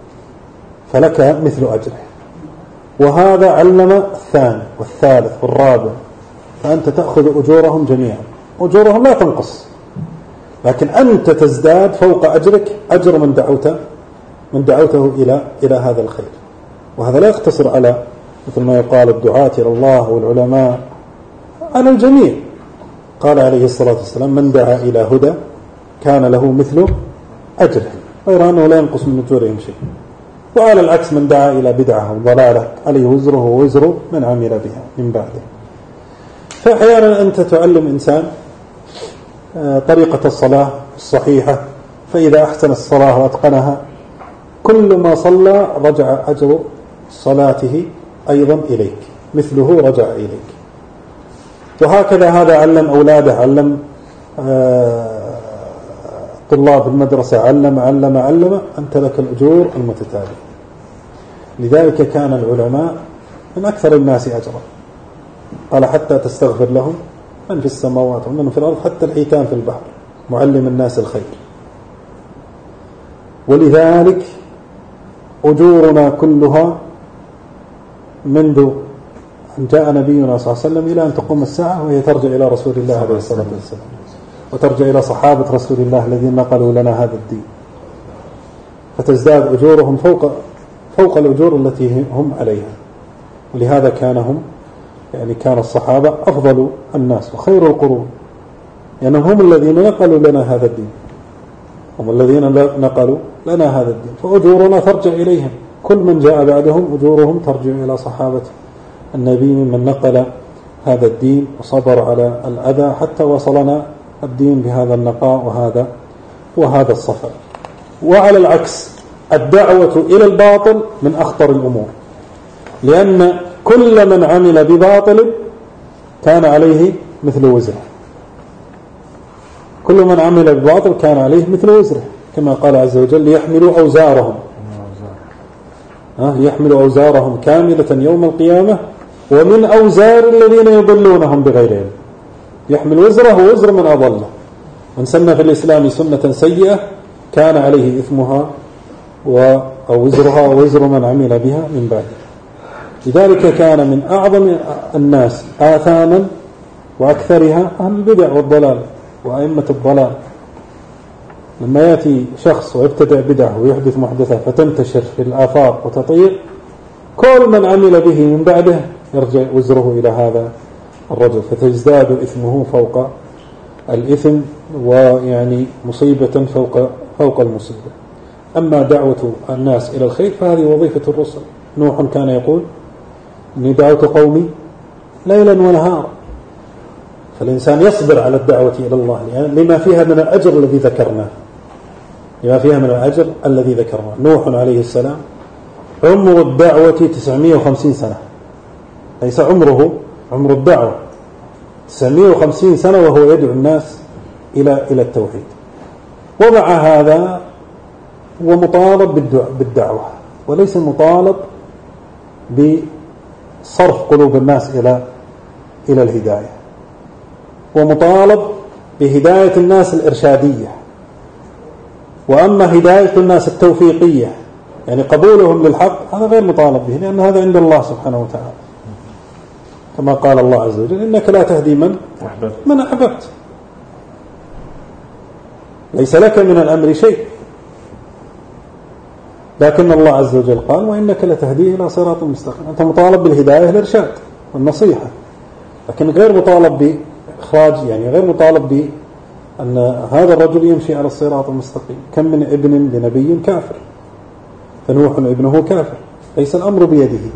فلك مثل أجره. وهذا علم الثاني والثالث والرابع، فأنت تأخذ أجورهم جميعا، أجورهم لا تنقص، لكن أنت تزداد فوق أجرك أجر من دعوته من دعوته إلى إلى هذا الخير. وهذا لا يقتصر على مثل ما يقال الدعاة إلى الله والعلماء، على الجميع. قال عليه الصلاة والسلام: من دعا إلى هدى كان له مثل أجره، غير أنه لا ينقص من أجورهم شيء. وعلى العكس من دعا إلى بدعة وضلالة عليه وزره ووزر من عمل بها من بعده. فأحيانا أنت تعلم إنسان طريقة الصلاة الصحيحة، فإذا أحسن الصلاة وأتقنها كل ما صلى رجع أجر صلاته أيضا إليك، مثله رجع إليك. وهكذا هذا علم أولاده، علم طلاب المدرسة، علم علم علم أنت لك الأجور المتتالية. لذلك كان العلماء من أكثر الناس أجرا، قال: حتى تستغفر لهم من في السماوات ومن في الأرض، حتى الحيتان في البحر، معلم الناس الخير. ولذلك أجورنا كلها منذ أن جاء نبينا صلى الله عليه وسلم إلى أن تقوم الساعة، وهي ترجع إلى رسول الله عليه الصلاة والسلام، وترجع إلى صحابة رسول الله الذين نقلوا لنا هذا الدين، فتزداد أجورهم فوق فوق الأجور التي هم عليها. ولهذا كان هم يعني كان الصحابة أفضل الناس وخير القرون، لأنهم يعني هم الذين نقلوا لنا هذا الدين، هم الذين نقلوا لنا هذا الدين، فأجورنا ترجع إليهم. كل من جاء بعدهم أجورهم ترجع إلى صحابة النبي من نقل هذا الدين وصبر على الأذى حتى وصلنا الدين بهذا النقاء وهذا وهذا الصفاء. وعلى العكس الدعوة إلى الباطل من أخطر الأمور، لأن كل من عمل بباطل كان عليه مثل وزره، كل من عمل بباطل كان عليه مثل وزره، كما قال عز وجل: ليحملوا أوزارهم ليحملوا أوزارهم كاملة يوم القيامة ومن أوزار الذين يضلونهم بغير علم. يحمل وزره ووزر من أضله. من سن في الإسلام سنة سيئة كان عليه إثمها أو وزرها ووزر من عمل بها من بعده. لذلك كان من أعظم الناس آثاما وأكثرها أهل البدع والضلال وأئمة الضلال. لما يأتي شخص ويبتدع بدعه ويحدث محدثة فتنتشر في الآفاق وتطير، كل من عمل به من بعده يرجع وزره إلى هذا الرجل، فتزداد إثمه فوق الإثم، ويعني مصيبة فوق فوق المصيبة. أما دعوة الناس إلى الخير فهذه وظيفة الرسل. نوح كان يقول: إني دعوت قومي ليلا ونهارا. فالإنسان يصبر على الدعوة إلى الله لما فيها من الأجر الذي ذكرناه لما فيها من الأجر الذي ذكرناه. نوح عليه السلام عمر الدعوة تسعمائة وخمسين سنة، ليس عمره عمر الدعوة تسعمائة وخمسين سنة وهو يدعو الناس إلى إلى التوحيد. ومع هذا هو مطالب بالدعوة وليس مطالب بصرف قلوب الناس إلى إلى الهداية، ومطالب بهداية الناس الإرشادية. وأما هداية الناس التوفيقية يعني قبولهم للحق هذا غير مطالب به، لأن هذا عند الله سبحانه وتعالى، كما قال الله عز وجل إنك لا تهدي من من أحببت، ليس لك من الأمر شيء، لكن الله عز وجل قال وإنك لتهدي إلى صراط مستقيم. أنت مطالب بالهداية والإرشاد والنصيحة، لكن غير مطالب بإخراج، يعني غير مطالب بأن هذا الرجل يمشي على الصراط المستقيم. كم من ابن لنبي كافر، فنوح ابنه كافر ليس الأمر بيده،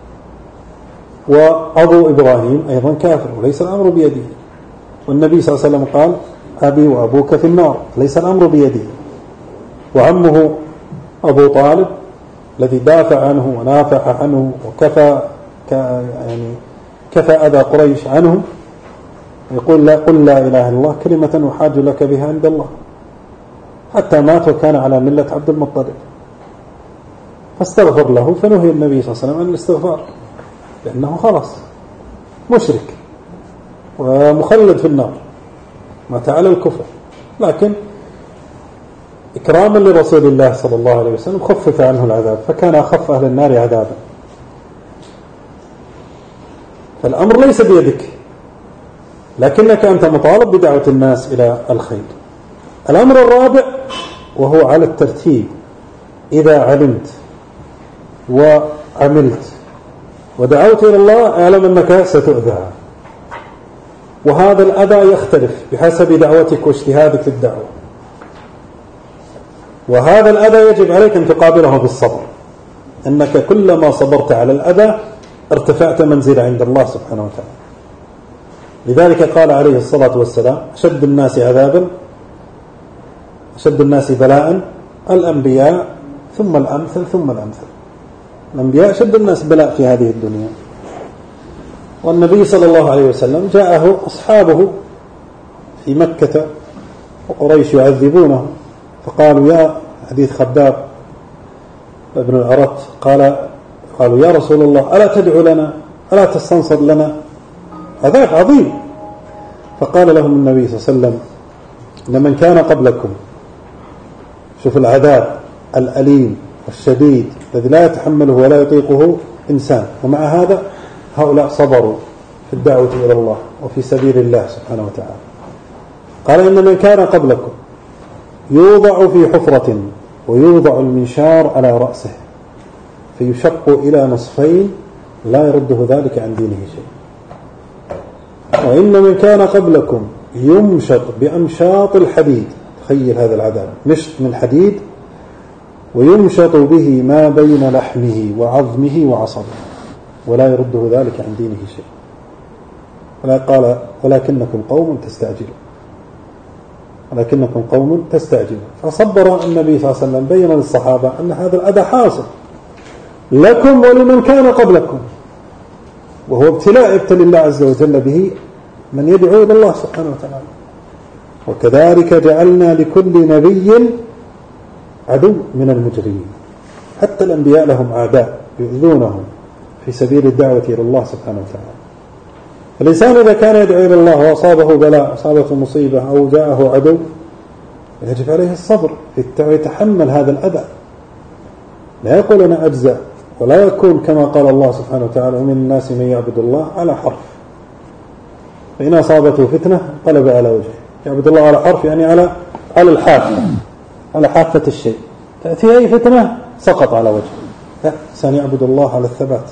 وأبو إبراهيم أيضا كافر وليس الأمر بيده، والنبي صلى الله عليه وسلم قال أبي وأبوك في النار ليس الأمر بيده، وعمه أبو طالب الذي دافع عنه ونافع عنه وكفى يعني كفى أذى قريش عنه، يقول لا قل لا إله إلا الله كلمة أحاج لك بها عند الله، حتى مات وكان على ملة عبد المطلب، فاستغفر له فنهي النبي صلى الله عليه وسلم عن الاستغفار، لأنه خلاص مشرك ومخلد في النار مات على الكفر. لكن إكراما لرسول الله صلى الله عليه وسلم خفف عنه العذاب، فكان أخف أهل النار عذابا. فالأمر ليس بيدك، لكنك أنت مطالب بدعوة الناس إلى الخير. الأمر الرابع وهو على الترتيب، إذا علمت وعملت ودعوت إلى الله اعلم أنك ستؤذى، وهذا الأذى يختلف بحسب دعوتك واجتهادك في الدعوة، وهذا الأذى يجب عليك أن تقابله بالصبر، أنك كلما صبرت على الأذى ارتفعت منزل عند الله سبحانه وتعالى. لذلك قال عليه الصلاة والسلام أشد الناس عذابا أشد الناس بلاء الأنبياء ثم الأمثل ثم الأمثل. الأنبياء أشد الناس بلاء في هذه الدنيا. والنبي صلى الله عليه وسلم جاءه أصحابه في مكة وقريش يعذبونه، فقالوا يا حديث خباب ابن الأرت قال قالوا يا رسول الله ألا تدعو لنا ألا تستنصر لنا، عذاب عظيم. فقال لهم النبي صلى الله عليه وسلم إن من كان قبلكم، شوف العذاب الأليم والشديد الذي لا يتحمله ولا يطيقه إنسان، ومع هذا هؤلاء صبروا في الدعوة إلى الله وفي سبيل الله سبحانه وتعالى. قال إن من كان قبلكم يوضع في حفرة ويوضع المنشار على رأسه فيشق إلى نصفين لا يرده ذلك عن دينه شيء، وإن من كان قبلكم يمشط بأمشاط الحديد، تخيل هذا العذاب، مشط من حديد ويمشط به ما بين لحمه وعظمه وعصبه ولا يرده ذلك عن دينه شيء. ولا قال ولكنكم قوم تستعجلون ولكنكم قوم تستعجلون. فصبر النبي صلى الله عليه وسلم بين للصحابة أن هذا الأذى حاصل لكم ولمن كان قبلكم، وهو ابتلاء ابتلى الله عز وجل به من يدعو إلى الله سبحانه وتعالى. وكذلك جعلنا لكل نبي عدو من المجرمين، حتى الأنبياء لهم أعداء يؤذونهم في سبيل الدعوة إلى الله سبحانه وتعالى. الإنسان إذا كان يدعو إلى الله وأصابه بلاء أصابته مصيبة أو جاءه عدو يجب عليه الصبر يتحمل هذا الأذى، لا يقول أنا أجزأ، ولا يكون كما قال الله سبحانه وتعالى ومن الناس من يعبد الله على حرف، فإن أصابته فتنة قلب على وجهه. يعبد الله على حرف يعني على على الحافة، على حافة الشيء، تأتي أي فتنة سقط على وجهه. لا، إنسان يعبد الله على الثبات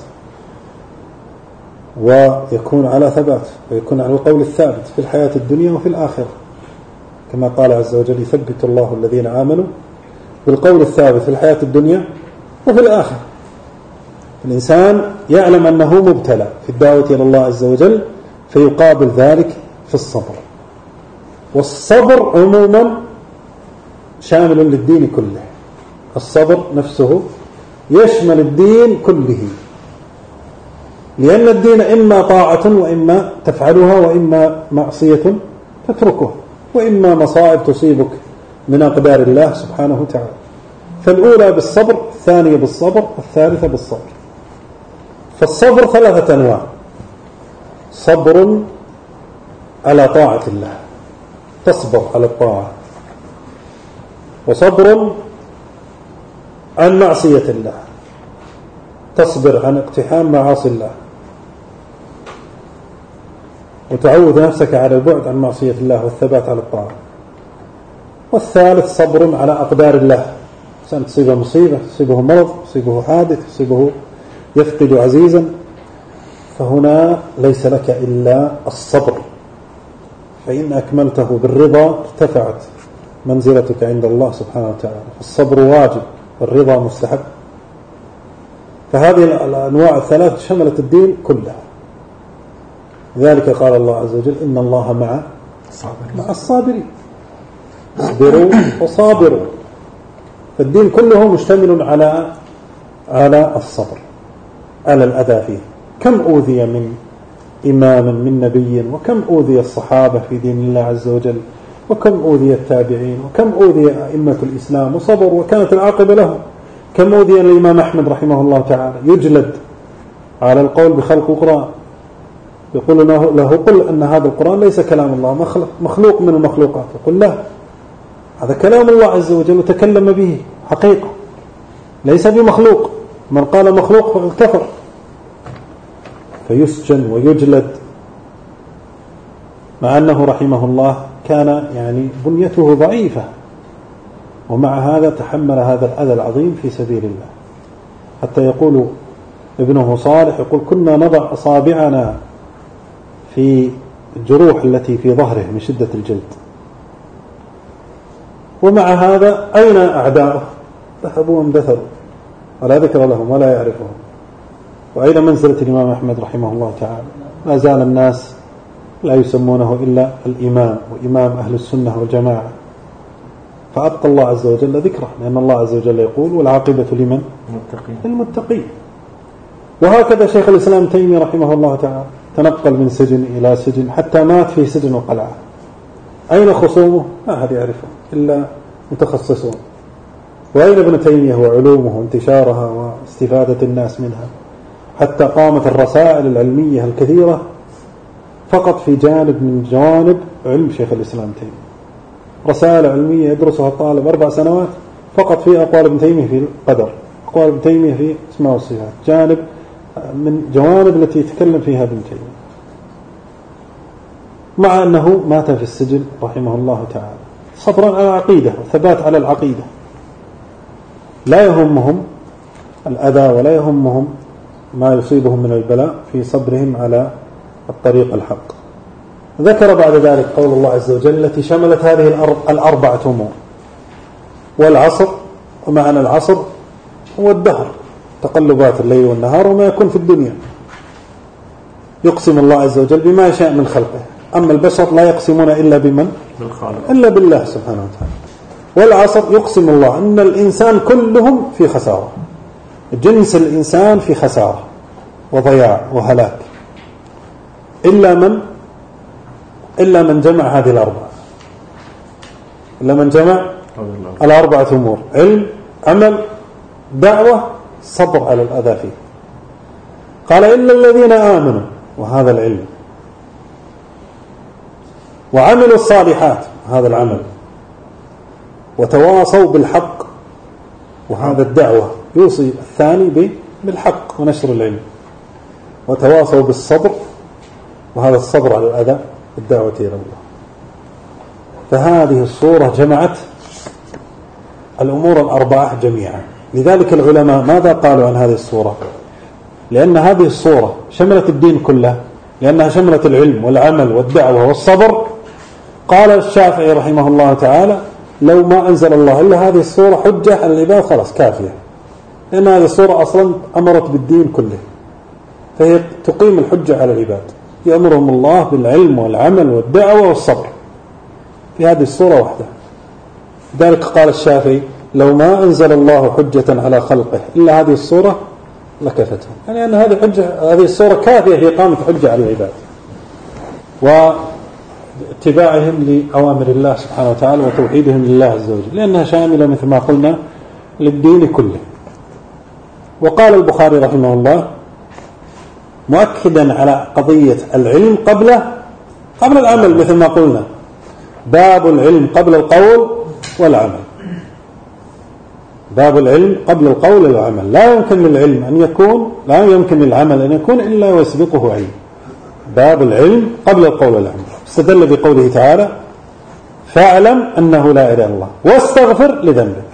ويكون على ثبات ويكون على القول الثابت في الحياة الدنيا وفي الآخرة، كما قال عز وجل يثبت الله الذين آمنوا بالقول الثابت في الحياة الدنيا وفي الآخرة. الإنسان يعلم أنه مبتلى في الدعوة إلى الله عز وجل فيقابل ذلك في الصبر. والصبر عموما شامل للدين كله، الصبر نفسه يشمل الدين كله، لأن الدين إما طاعة وإما تفعلها وإما معصية تتركها وإما مصائب تصيبك من أقدار الله سبحانه وتعالى. فالأولى بالصبر، الثانية بالصبر، الثالثة بالصبر. فالصبر ثلاثة أنواع: صبر على طاعة الله، تصبر على الطاعة، وصبر عن معصية الله، تصبر عن اقتحام معاصي الله وتعود نفسك على البعد عن معصية الله والثبات على الطاعة. والثالث صبر على أقدار الله، إنسان تصيبه مصيبة، تصيبه مرض، تصيبه حادث، تصيبه يفقد عزيزا، فهنا ليس لك إلا الصبر، فإن أكملته بالرضا ارتفعت منزلتك عند الله سبحانه وتعالى. الصبر واجب والرضا مستحب. فهذه الأنواع الثلاث شملت الدين كله. لذلك قال الله عز وجل: إن الله مع مع الصابرين، اصبروا وصابروا. فالدين كله مشتمل على على الصبر، على الأذى فيه. كم أوذي من إمام من نبي، وكم أوذي الصحابة في دين الله عز وجل، وكم أوذي التابعين، وكم أوذي أئمة الإسلام وصبروا وكانت العاقبة لهم. كم أوذي الإمام أحمد رحمه الله تعالى، يجلد على القول بخلق القرآن، يقول له: قل أن هذا القرآن ليس كلام الله، مخلوق من المخلوقات. يقول: لا، هذا كلام الله عز وجل وتكلم به حقيقة، ليس بمخلوق. من قال مخلوق فقد كفر. فيسجن ويجلد، مع أنه رحمه الله كان يعني بنيته ضعيفة، ومع هذا تحمل هذا الأذى العظيم في سبيل الله. حتى يقول ابنه صالح، يقول: كنا نضع أصابعنا في الجروح التي في ظهره من شدة الجلد، ومع هذا أين أعداؤه؟ ذهبوا واندثروا ولا ذكر لهم ولا يعرفهم. وأين منزلة الإمام أحمد رحمه الله تعالى؟ ما زال الناس لا يسمونه إلا الإمام وإمام أهل السنة والجماعة. فأبقى الله عز وجل ذكره، لأن الله عز وجل يقول: والعاقبة لمن؟ للمتقين. وهكذا شيخ الإسلام تيمية رحمه الله تعالى تنقل من سجن إلى سجن حتى مات في سجن وقلعة. أين خصومه؟ ما أحد يعرفه إلا متخصصون. وأين ابن تيمية وعلومه وانتشارها واستفادة الناس منها؟ حتى قامت الرسائل العلمية الكثيرة فقط في جانب من جوانب علم شيخ الإسلام تيمية. رسائل علمية يدرسها الطالب أربع سنوات فقط في أقوال ابن تيمية في القدر، أقوال ابن تيمية في اسماء والصفات، جانب من جوانب التي يتكلم فيها ابن تيمية، مع أنه مات في السجن رحمه الله تعالى صبرا على العقيدة وثبات على العقيدة. لا يهمهم الأذى ولا يهمهم ما يصيبهم من البلاء في صبرهم على الطريق الحق. ذكر بعد ذلك قول الله عز وجل التي شملت هذه الأرض الأربعة أمور: والعصر، ومعنى العصر هو الدهر، تقلبات الليل والنهار وما يكون في الدنيا. يقسم الله عز وجل بما يشاء من خلقه، أما البشر لا يقسمون إلا بمن؟ إلا بالله سبحانه وتعالى. والعصر يقسم الله أن الإنسان كلهم في خسارة، جنس الإنسان في خسارة وضياع وهلاك، إلا من إلا من جمع هذه الأربعة، إلا من جمع الأربعة أمور: علم، عمل، دعوة، صبر على الأذى فيه. قال: إلا الذين آمنوا، وهذا العلم، وعملوا الصالحات، هذا العمل، وتواصوا بالحق، وهذا الدعوة، يوصي الثاني بالحق ونشر العلم، وتواصوا بالصبر، وهذا الصبر على الأذى، الدعوة إلى الله. فهذه الصورة جمعت الأمور الأربعة جميعا. لذلك العلماء ماذا قالوا عن هذه الصورة؟ لأن هذه الصورة شملت الدين كله، لأنها شملت العلم والعمل والدعوة والصبر. قال الشافعي رحمه الله تعالى: لو ما أنزل الله إلا هذه الصورة حجة على العباد خلاص كافية، لأن هذه الصورة أصلا أمرت بالدين كله، فهي تقيم الحجة على العباد، يأمرهم الله بالعلم والعمل والدعوة والصبر في هذه الصورة وحدها. ذلك قال الشافعي: لو ما أنزل الله حجة على خلقه إلا هذه الصورة لكفتهم، يعني أن هذه الحجة، هذه الصورة كافية في إقامة حجة على العباد واتباعهم لأوامر الله سبحانه وتعالى وتوحيدهم لله عز وجل، لأنها شاملة مثل ما قلنا للدين كله. وقال البخاري رحمه الله مؤكدا على قضية العلم قبل قبل العمل، مثل ما قلنا باب العلم قبل القول والعمل، باب العلم قبل القول والعمل. لا يمكن للعلم أن يكون لا يمكن للعمل أن يكون إلا ويسبقه علم. باب العلم قبل القول والعمل. استدل بقوله تعالى فاعلم أنه لا إله إلا الله واستغفر لذنبك،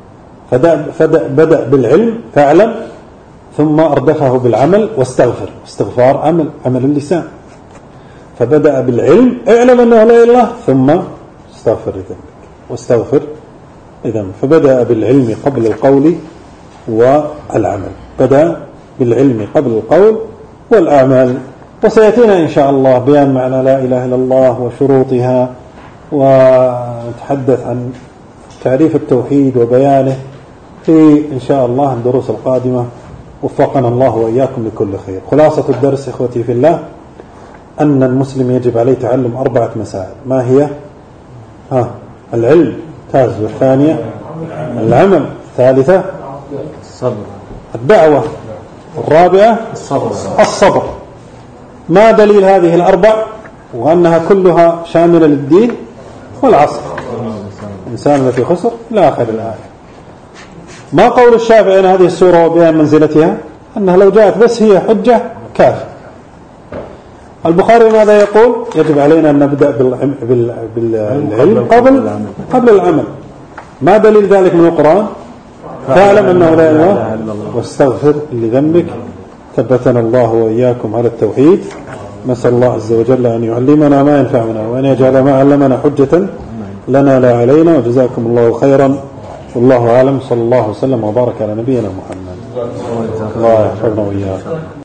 فبدأ بالعلم فاعلم ثم أردفه بالعمل واستغفر. استغفار عمل عمل اللسان، فبدأ بالعلم اعلم أنه لا إله إلا الله ثم استغفر لذنبك واستغفر لذنبك. فبدأ بالعلم قبل القول والعمل، بدأ بالعلم قبل القول والأعمال. وسيأتينا إن شاء الله بيان معنى لا إله إلا الله وشروطها، ونتحدث عن تعريف التوحيد وبيانه في إن شاء الله الدروس القادمة. وفقنا الله وإياكم لكل خير. خلاصة الدرس إخوتي في الله أن المسلم يجب عليه تعلم أربعة مسائل. ما هي؟ ها العلم تاز، والثانية العمل، الثالثة الصبر، الدعوة، الرابعة الصبر. الصبر. ما دليل هذه الأربع وأنها كلها شاملة للدين والعصر؟ الإنسان الذي خسر إلى آخر الآية. ما قول الشافعي عن هذه السورة وبيان منزلتها؟ أنها لو جاءت بس هي حجة كافية. البخاري ماذا يقول؟ يجب علينا أن نبدأ بالعلم قبل قبل العمل. ما دليل ذلك من القرآن؟ فاعلم أنه لا إله إلا الله واستغفر لذنبك. ثبتنا الله وإياكم على التوحيد. نسأل الله عز وجل أن يعلمنا ما ينفعنا وأن يجعل ما علمنا حجة لنا لا علينا. وجزاكم الله خيرا، والله أعلم. صلى الله وسلم وبارك على نبينا محمد. الله يحفظنا وإياكم.